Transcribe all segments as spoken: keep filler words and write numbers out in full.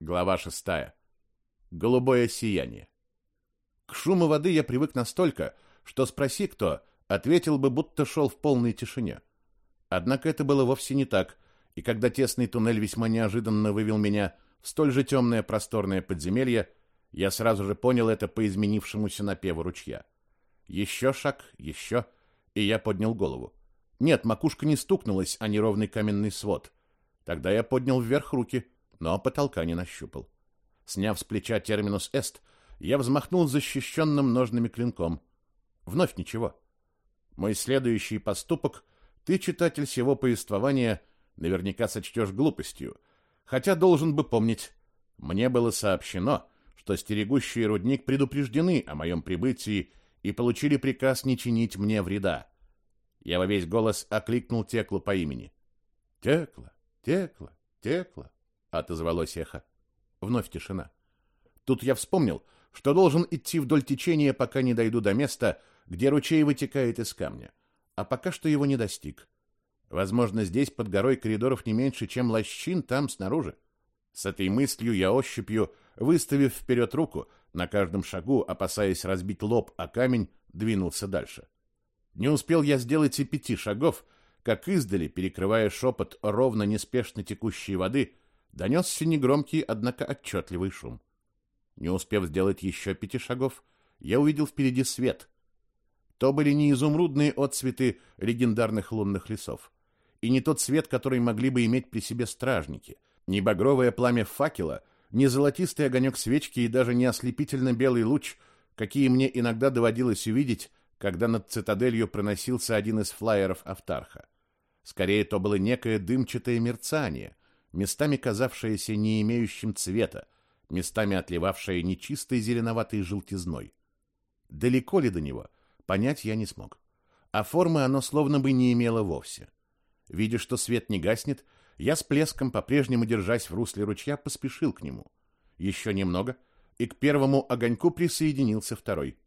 Глава шестая. Голубое сияние. К шуму воды я привык настолько, что спроси кто, ответил бы, будто шел в полной тишине. Однако это было вовсе не так, и когда тесный туннель весьма неожиданно вывел меня в столь же темное просторное подземелье, я сразу же понял это по изменившемуся напеву ручья. Еще шаг, еще, и я поднял голову. Нет, макушка не стукнулась о неровный каменный свод. Тогда я поднял вверх руки, но потолка не нащупал. Сняв с плеча терминус эст, я взмахнул защищенным ножными клинком. Вновь ничего. Мой следующий поступок ты, читатель сего повествования, наверняка сочтешь глупостью, хотя должен бы помнить, мне было сообщено, что стерегущие рудник предупреждены о моем прибытии и получили приказ не чинить мне вреда. Я во весь голос окликнул Теклу по имени. «Текла, Текла, Текла!» — отозвалось эхо. Вновь тишина. Тут я вспомнил, что должен идти вдоль течения, пока не дойду до места, где ручей вытекает из камня, а пока что его не достиг. Возможно, здесь под горой коридоров не меньше, чем лощин там снаружи. С этой мыслью я ощупью, выставив вперед руку, на каждом шагу, опасаясь разбить лоб о камень, двинулся дальше. Не успел я сделать и пяти шагов, как издали, перекрывая шепот ровно неспешно текущей воды, донесся негромкий, однако отчетливый шум. Не успев сделать еще пяти шагов, я увидел впереди свет. То были не изумрудные отцветы легендарных лунных лесов, и не тот свет, который могли бы иметь при себе стражники, не багровое пламя факела, не золотистый огонек свечки и даже не ослепительно-белый луч, какие мне иногда доводилось увидеть, когда над цитаделью проносился один из флайеров Автарха. Скорее, то было некое дымчатое мерцание, местами казавшееся не имеющим цвета, местами отливавшее нечистой зеленоватой желтизной. Далеко ли до него, понять я не смог. А формы оно словно бы не имело вовсе. Видя, что свет не гаснет, я с плеском, по-прежнему держась в русле ручья, поспешил к нему. Еще немного, и к первому огоньку присоединился второй.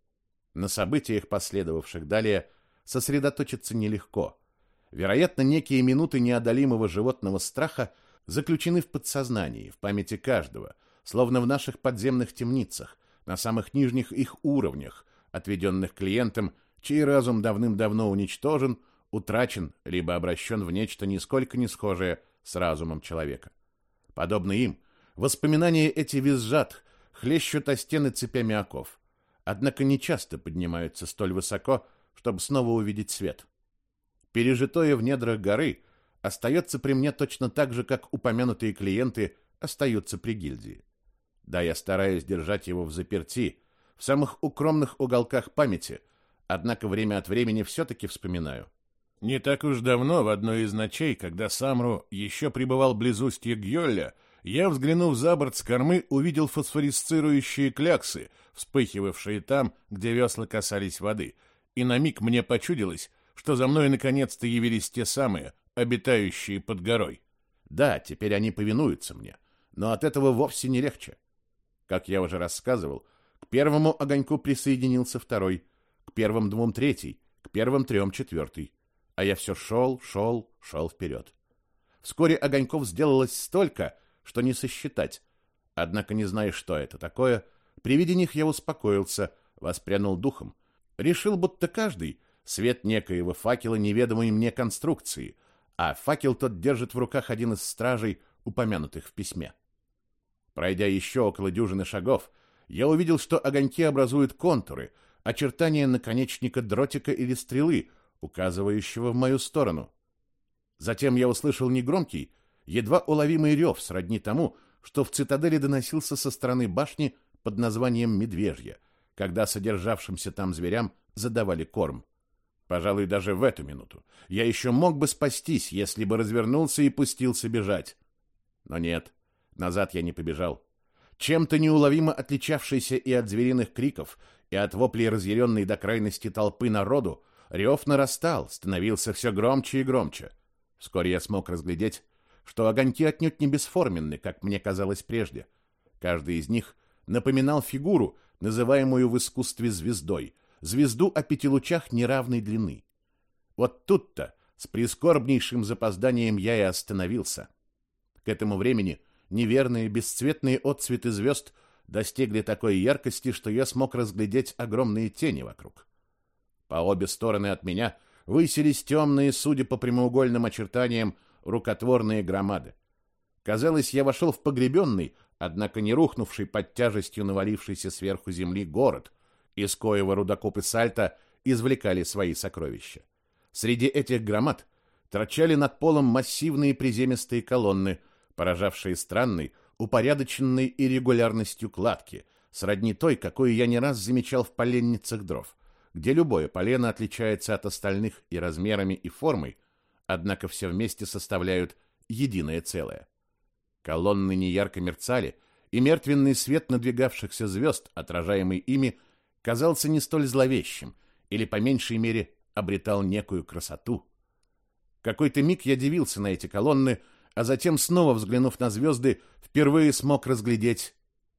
На событиях, последовавших далее, сосредоточиться нелегко. Вероятно, некие минуты неодолимого животного страха заключены в подсознании, в памяти каждого, словно в наших подземных темницах, на самых нижних их уровнях, отведенных клиентам, чей разум давным-давно уничтожен, утрачен, либо обращен в нечто нисколько не схожее с разумом человека. Подобно им, воспоминания эти визжат, хлещут о стены цепями оков, однако не часто поднимаются столь высоко, чтобы снова увидеть свет. Пережитое в недрах горы остается при мне точно так же, как упомянутые клиенты остаются при гильдии. Да, я стараюсь держать его в заперти, в самых укромных уголках памяти, однако время от времени все-таки вспоминаю. Не так уж давно, в одной из ночей, когда Самру еще пребывал близ устья Гьолля, я, взглянув за борт с кормы, увидел фосфорисцирующие кляксы, вспыхивавшие там, где весла касались воды, и на миг мне почудилось, что за мной наконец-то явились те самые, обитающие под горой. Да, теперь они повинуются мне, но от этого вовсе не легче. Как я уже рассказывал, к первому огоньку присоединился второй, к первым двум третий, к первым трем четвертый. А я все шел, шел, шел вперед. Вскоре огоньков сделалось столько, что не сосчитать. Однако, не зная, что это такое, при виде них я успокоился, воспрянул духом. Решил, будто каждый — свет некоего факела неведомой мне конструкции, а факел тот держит в руках один из стражей, упомянутых в письме. Пройдя еще около дюжины шагов, я увидел, что огоньки образуют контуры, очертания наконечника дротика или стрелы, указывающего в мою сторону. Затем я услышал негромкий, едва уловимый рев, сродни тому, что в цитадели доносился со стороны башни под названием Медвежья, когда содержавшимся там зверям задавали корм. Пожалуй, даже в эту минуту я еще мог бы спастись, если бы развернулся и пустился бежать. Но нет, назад я не побежал. Чем-то неуловимо отличавшийся и от звериных криков, и от воплей разъяренной до крайности толпы народу, рев нарастал, становился все громче и громче. Вскоре я смог разглядеть, что огоньки отнюдь не бесформенны, как мне казалось прежде. Каждый из них напоминал фигуру, называемую в искусстве звездой, звезду о пяти лучах неравной длины. Вот тут-то, с прискорбнейшим запозданием, я и остановился. К этому времени неверные, бесцветные отцветы звезд достигли такой яркости, что я смог разглядеть огромные тени вокруг. По обе стороны от меня высились темные, судя по прямоугольным очертаниям, рукотворные громады. Казалось, я вошел в погребенный, однако не рухнувший под тяжестью навалившейся сверху земли город, из коего рудокопы Сальта извлекали свои сокровища. Среди этих громад торчали над полом массивные приземистые колонны, поражавшие странной, упорядоченной и регулярностью кладки, сродни той, какую я не раз замечал в поленницах дров, где любое полено отличается от остальных и размерами, и формой, однако все вместе составляют единое целое. Колонны неярко мерцали, и мертвенный свет надвигавшихся звезд, отражаемый ими, казался не столь зловещим, или, по меньшей мере, обретал некую красоту. Какой-то миг я дивился на эти колонны, а затем, снова взглянув на звезды, впервые смог разглядеть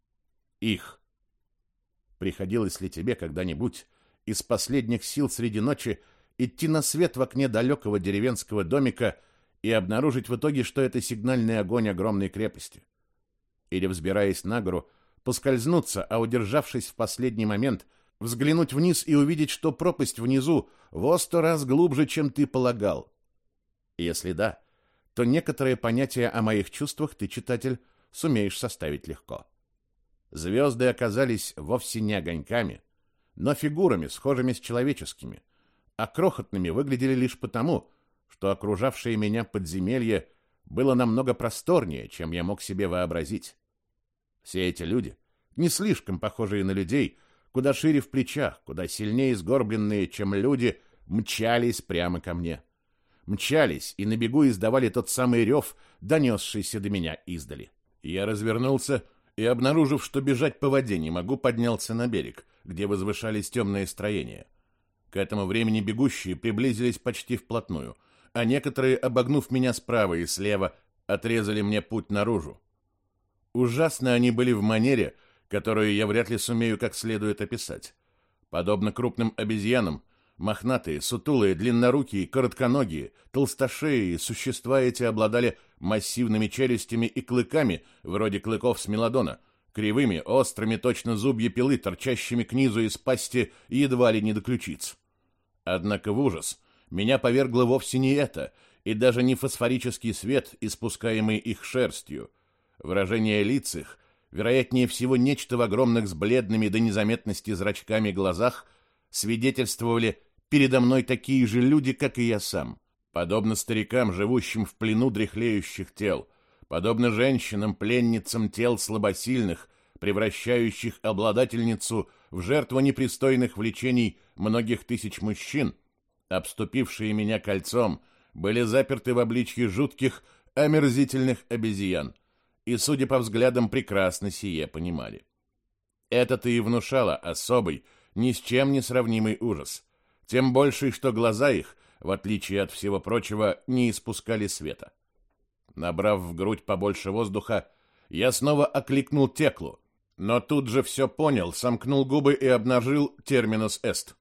их. Приходилось ли тебе когда-нибудь из последних сил среди ночи идти на свет в окне далекого деревенского домика и обнаружить в итоге, что это сигнальный огонь огромной крепости? Или, взбираясь на гору, поскользнуться, а, удержавшись в последний момент, взглянуть вниз и увидеть, что пропасть внизу во сто раз глубже, чем ты полагал? Если да, то некоторые понятия о моих чувствах ты, читатель, сумеешь составить легко. Звезды оказались вовсе не огоньками, но фигурами, схожими с человеческими, а крохотными выглядели лишь потому, что окружавшее меня подземелье было намного просторнее, чем я мог себе вообразить. Все эти люди, не слишком похожие на людей, куда шире в плечах, куда сильнее сгорбленные, чем люди, мчались прямо ко мне. Мчались и на бегу издавали тот самый рев, донесшийся до меня издали. Я развернулся и, обнаружив, что бежать по воде не могу, поднялся на берег, где возвышались темные строения. К этому времени бегущие приблизились почти вплотную, а некоторые, обогнув меня справа и слева, отрезали мне путь наружу. Ужасно они были в манере, которую я вряд ли сумею как следует описать. Подобно крупным обезьянам, мохнатые, сутулые, длиннорукие, коротконогие, толстошеи существа эти обладали массивными челюстями и клыками, вроде клыков смелодона, кривыми, острыми, точно зубья пилы, торчащими к низу из пасти едва ли не до ключиц. Однако в ужас меня повергло вовсе не это, и даже не фосфорический свет, испускаемый их шерстью. Выражение лиц их, вероятнее всего нечто в огромных с бледными до незаметности зрачками глазах, свидетельствовали передо мной такие же люди, как и я сам. Подобно старикам, живущим в плену дряхлеющих тел, подобно женщинам, пленницам тел слабосильных, превращающих обладательницу в жертву непристойных влечений многих тысяч мужчин, обступившие меня кольцом, были заперты в обличье жутких, омерзительных обезьян, и, судя по взглядам, прекрасно сие понимали. Это-то и внушало особый, ни с чем не сравнимый ужас, тем больше, что глаза их, в отличие от всего прочего, не испускали света. Набрав в грудь побольше воздуха, я снова окликнул Теклу, но тут же все понял, сомкнул губы и обнажил терминус эст.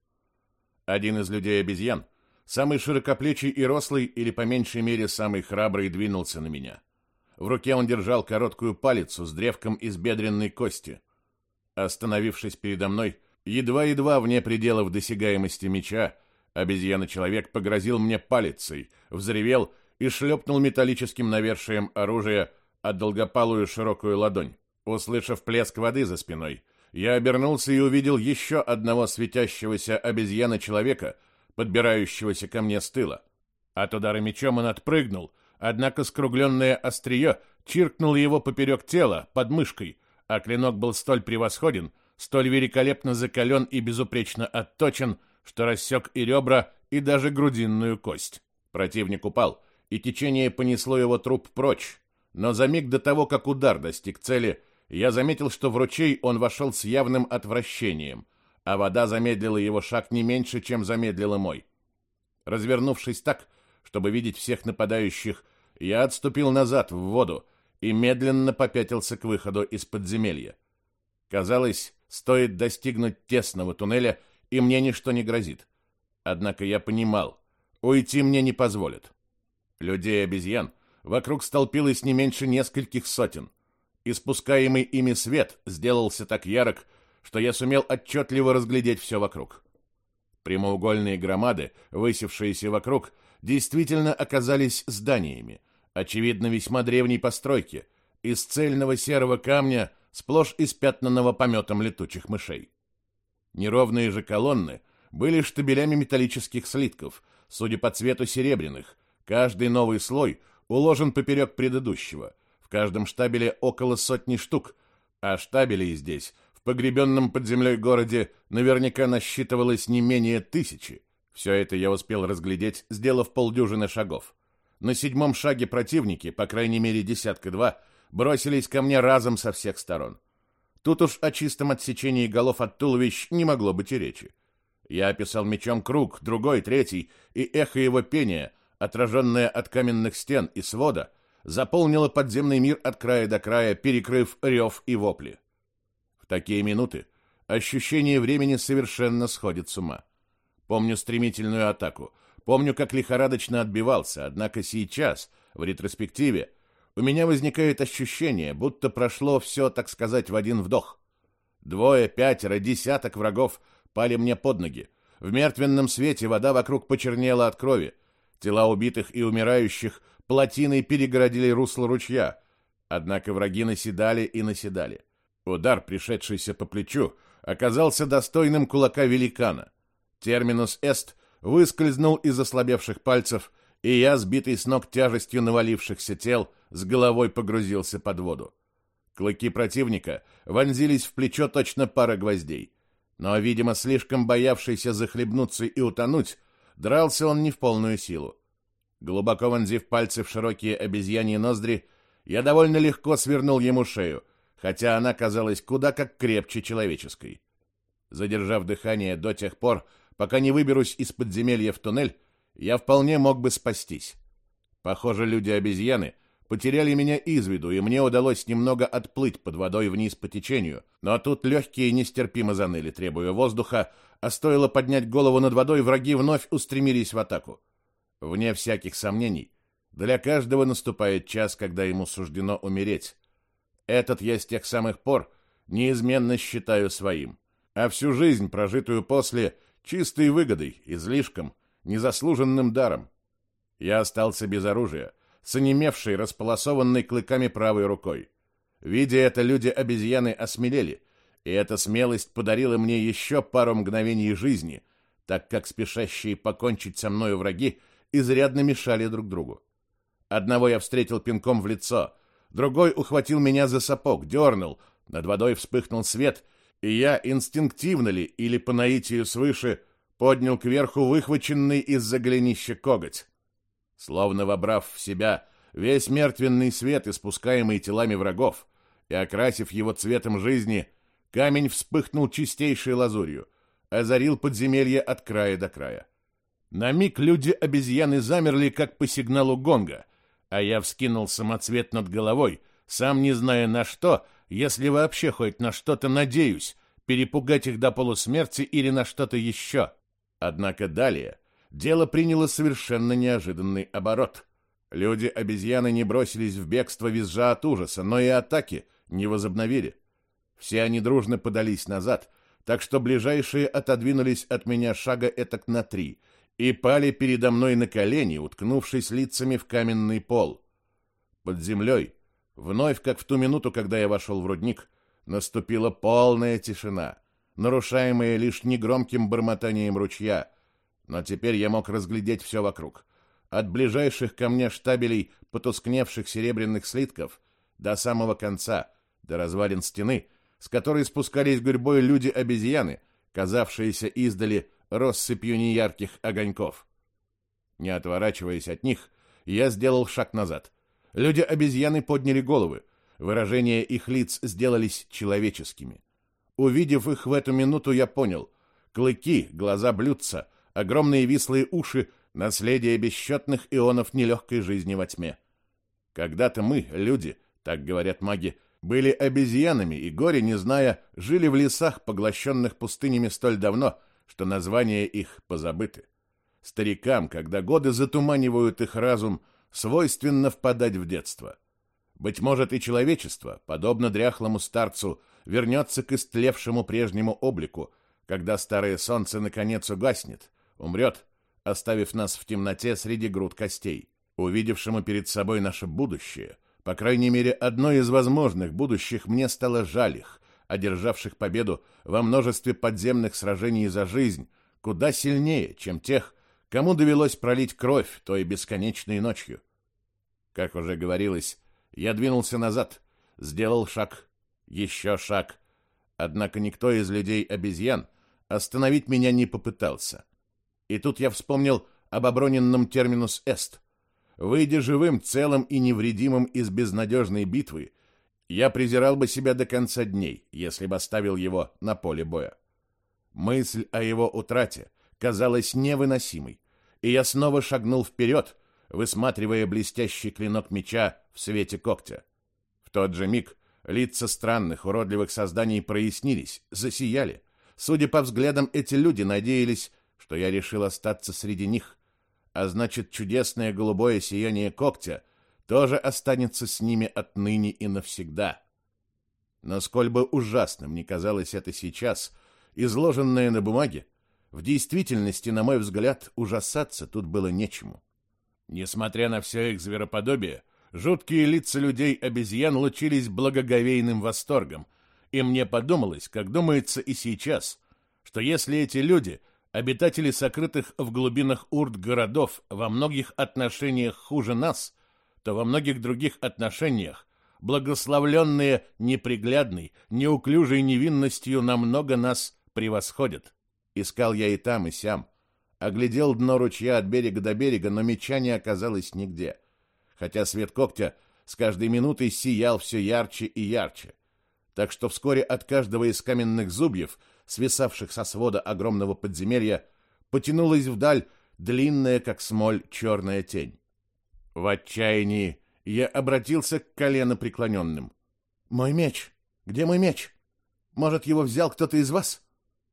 Один из людей-обезьян, самый широкоплечий и рослый, или по меньшей мере самый храбрый, двинулся на меня. В руке он держал короткую палицу с древком из бедренной кости. Остановившись передо мной, едва-едва вне пределов досягаемости меча, обезьяна-человек погрозил мне палицей, взревел и шлепнул металлическим навершием оружия о долгопалую широкую ладонь. Услышав плеск воды за спиной, я обернулся и увидел еще одного светящегося обезьяна-человека, подбирающегося ко мне с тыла. От удара мечом он отпрыгнул, однако скругленное острие чиркнуло его поперек тела, под мышкой, а клинок был столь превосходен, столь великолепно закален и безупречно отточен, что рассек и ребра, и даже грудинную кость. Противник упал, и течение понесло его труп прочь, но за миг до того, как удар достиг цели, я заметил, что в ручей он вошел с явным отвращением, а вода замедлила его шаг не меньше, чем замедлила мой. Развернувшись так, чтобы видеть всех нападающих, я отступил назад в воду и медленно попятился к выходу из подземелья. Казалось, стоит достигнуть тесного туннеля, и мне ничто не грозит. Однако я понимал, уйти мне не позволят. Людей-обезьян вокруг столпилось не меньше нескольких сотен. Испускаемый ими свет сделался так ярок, что я сумел отчетливо разглядеть все вокруг. Прямоугольные громады, высевшиеся вокруг, действительно оказались зданиями, очевидно, весьма древней постройки, из цельного серого камня, сплошь испятнанного пометом летучих мышей. Неровные же колонны были штабелями металлических слитков, судя по цвету серебряных, каждый новый слой уложен поперек предыдущего, в каждом штабеле около сотни штук, а штабелей здесь, в погребенном под землей городе, наверняка насчитывалось не менее тысячи. Все это я успел разглядеть, сделав полдюжины шагов. На седьмом шаге противники, по крайней мере десятка-два, бросились ко мне разом со всех сторон. Тут уж о чистом отсечении голов от туловищ не могло быть и речи. Я описал мечом круг, другой, третий, и эхо его пения, отраженное от каменных стен и свода, заполнило подземный мир от края до края, перекрыв рев и вопли. В такие минуты ощущение времени совершенно сходит с ума. Помню стремительную атаку, помню, как лихорадочно отбивался, однако сейчас, в ретроспективе, у меня возникает ощущение, будто прошло все, так сказать, в один вдох. Двое, пятеро, десяток врагов пали мне под ноги. В мертвенном свете вода вокруг почернела от крови. Тела убитых и умирающих плотиной перегородили русло ручья. Однако враги наседали и наседали. Удар, пришедшийся по плечу, оказался достойным кулака великана. Терминус эст выскользнул из ослабевших пальцев, и я, сбитый с ног тяжестью навалившихся тел, с головой погрузился под воду. Клыки противника вонзились в плечо точно пара гвоздей. Но, видимо, слишком боявшийся захлебнуться и утонуть, дрался он не в полную силу. Глубоко вонзив пальцы в широкие обезьяньи ноздри, я довольно легко свернул ему шею, хотя она казалась куда как крепче человеческой. Задержав дыхание до тех пор, пока не выберусь из подземелья в туннель, я вполне мог бы спастись. Похоже, люди-обезьяны потеряли меня из виду, и мне удалось немного отплыть под водой вниз по течению, но тут легкие нестерпимо заныли, требуя воздуха, а стоило поднять голову над водой, враги вновь устремились в атаку. Вне всяких сомнений, для каждого наступает час, когда ему суждено умереть. Этот я с тех самых пор неизменно считаю своим, а всю жизнь, прожитую после, чистой выгодой, излишком, незаслуженным даром. Я остался без оружия, с онемевшей, располосованной клыками правой рукой. Видя это, люди-обезьяны осмелели, и эта смелость подарила мне еще пару мгновений жизни, так как спешащие покончить со мною враги изрядно мешали друг другу. Одного я встретил пинком в лицо, другой ухватил меня за сапог, дернул, над водой вспыхнул свет, и я, инстинктивно ли или по наитию свыше, поднял кверху выхваченный из-за голенища коготь. Словно вобрав в себя весь мертвенный свет, испускаемый телами врагов, и окрасив его цветом жизни, камень вспыхнул чистейшей лазурью, озарил подземелье от края до края. На миг люди-обезьяны замерли, как по сигналу гонга, а я вскинул самоцвет над головой, сам не зная на что, если вообще хоть на что-то надеюсь, перепугать их до полусмерти или на что-то еще. Однако далее дело приняло совершенно неожиданный оборот. Люди-обезьяны не бросились в бегство, визжа от ужаса, но и атаки не возобновили. Все они дружно подались назад, так что ближайшие отодвинулись от меня шага этак на три и пали передо мной на колени, уткнувшись лицами в каменный пол. Под землей, вновь, как в ту минуту, когда я вошел в рудник, наступила полная тишина, нарушаемая лишь негромким бормотанием ручья, но теперь я мог разглядеть все вокруг. От ближайших ко мне штабелей потускневших серебряных слитков до самого конца, до развалин стены, с которой спускались гурьбой люди-обезьяны, казавшиеся издали россыпью неярких огоньков. Не отворачиваясь от них, я сделал шаг назад. Люди-обезьяны подняли головы, выражения их лиц сделались человеческими. Увидев их в эту минуту, я понял: клыки, глаза блюдца, огромные вислые уши — наследие бесчетных ионов нелегкой жизни во тьме. Когда-то мы, люди, так говорят маги, были обезьянами и, горе не зная, жили в лесах, поглощенных пустынями столь давно, что названия их позабыты. Старикам, когда годы затуманивают их разум, свойственно впадать в детство. Быть может, и человечество, подобно дряхлому старцу, вернется к истлевшему прежнему облику, когда старое солнце наконец угаснет, умрет, оставив нас в темноте среди груд костей. Увидевшему перед собой наше будущее, по крайней мере, одно из возможных будущих, мне стало жаль их, одержавших победу во множестве подземных сражений за жизнь, куда сильнее, чем тех, кому довелось пролить кровь той бесконечной ночью. Как уже говорилось, я двинулся назад, сделал шаг, еще шаг, однако никто из людей-обезьян остановить меня не попытался. И тут я вспомнил об оброненном терминус эст. Выйдя живым, целым и невредимым из безнадежной битвы, я презирал бы себя до конца дней, если бы оставил его на поле боя. Мысль о его утрате казалась невыносимой, и я снова шагнул вперед, высматривая блестящий клинок меча в свете когтя. В тот же миг лица странных, уродливых созданий прояснились, засияли. Судя по взглядам, эти люди надеялись, что я решил остаться среди них, а значит, чудесное голубое сияние когтя тоже останется с ними отныне и навсегда. Но сколь бы ужасным ни казалось это сейчас, изложенное на бумаге, в действительности, на мой взгляд, ужасаться тут было нечему. Несмотря на все их звероподобие, жуткие лица людей-обезьян лучились благоговейным восторгом, и мне подумалось, как думается и сейчас, что если эти люди — обитатели сокрытых в глубинах урд городов во многих отношениях хуже нас, то во многих других отношениях, благословленные неприглядной, неуклюжей невинностью, намного нас превосходят. Искал я и там, и сям. Оглядел дно ручья от берега до берега, но меча не оказалось нигде, хотя свет когтя с каждой минутой сиял все ярче и ярче. Так что вскоре от каждого из каменных зубьев, свисавших со свода огромного подземелья, потянулась вдаль длинная, как смоль, черная тень. В отчаянии я обратился к коленопреклоненным. «Мой меч! Где мой меч? Может, его взял кто-то из вас?»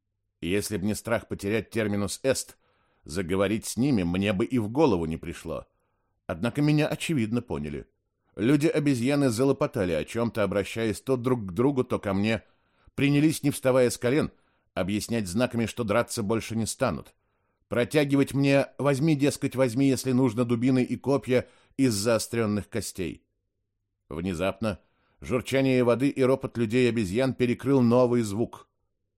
Если б не страх потерять терминус эст, заговорить с ними мне бы и в голову не пришло. Однако меня, очевидно, поняли. Люди-обезьяны залопотали о чем-то, обращаясь то друг к другу, то ко мне, принялись, не вставая с колен, объяснять знаками, что драться больше не станут. Протягивать мне «возьми, дескать, возьми, если нужно, дубины и копья из заостренных костей». Внезапно журчание воды и ропот людей-обезьян перекрыл новый звук.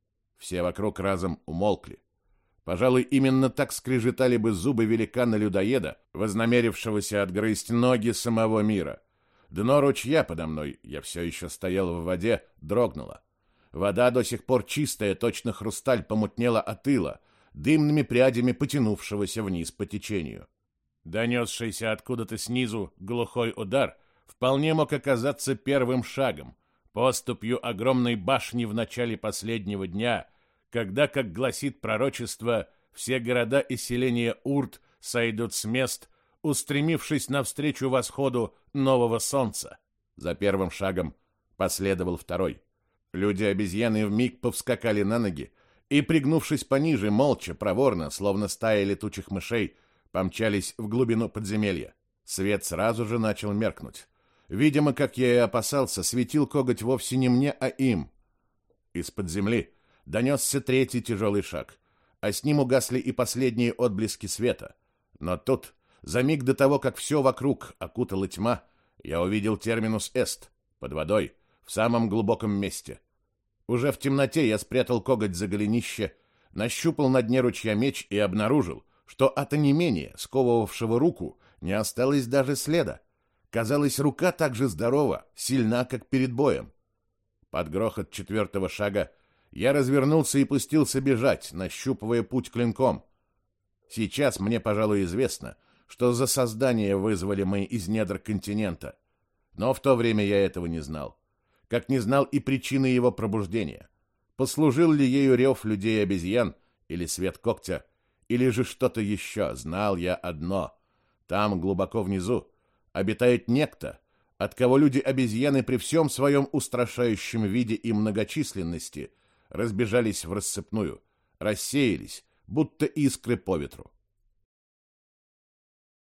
Все вокруг разом умолкли. Пожалуй, именно так скрежетали бы зубы великана-людоеда, вознамерившегося отгрызть ноги самого мира. Дно ручья подо мной, я все еще стоял в воде, дрогнуло. Вода, до сих пор чистая, точно хрусталь, помутнела от ила, дымными прядями потянувшегося вниз по течению. Донесшийся откуда-то снизу глухой удар вполне мог оказаться первым шагом, поступью огромной башни в начале последнего дня, когда, как гласит пророчество, все города и селения Урд сойдут с мест, устремившись навстречу восходу нового солнца. За первым шагом последовал второй. Люди-обезьяны вмиг повскакали на ноги и, пригнувшись пониже, молча, проворно, словно стая летучих мышей, помчались в глубину подземелья. Свет сразу же начал меркнуть. Видимо, как я и опасался, светил коготь вовсе не мне, а им. Из-под земли донесся третий тяжелый шаг, а с ним угасли и последние отблески света. Но тут, за миг до того, как все вокруг окутала тьма, я увидел терминус эст под водой, в самом глубоком месте. Уже в темноте я спрятал коготь за голенище, нащупал на дне ручья меч и обнаружил, что от онемения, сковывавшего руку, не осталось даже следа. Казалось, рука так же здорова, сильна, как перед боем. Под грохот четвертого шага я развернулся и пустился бежать, нащупывая путь клинком. Сейчас мне, пожалуй, известно, что за создание вызвали мы из недр континента. Но в то время я этого не знал. Как не знал и причины его пробуждения. Послужил ли ею рев людей-обезьян, или свет когтя, или же что-то еще, знал я одно. Там, глубоко внизу, обитает некто, от кого люди-обезьяны при всем своем устрашающем виде и многочисленности разбежались в рассыпную, рассеялись, будто искры по ветру.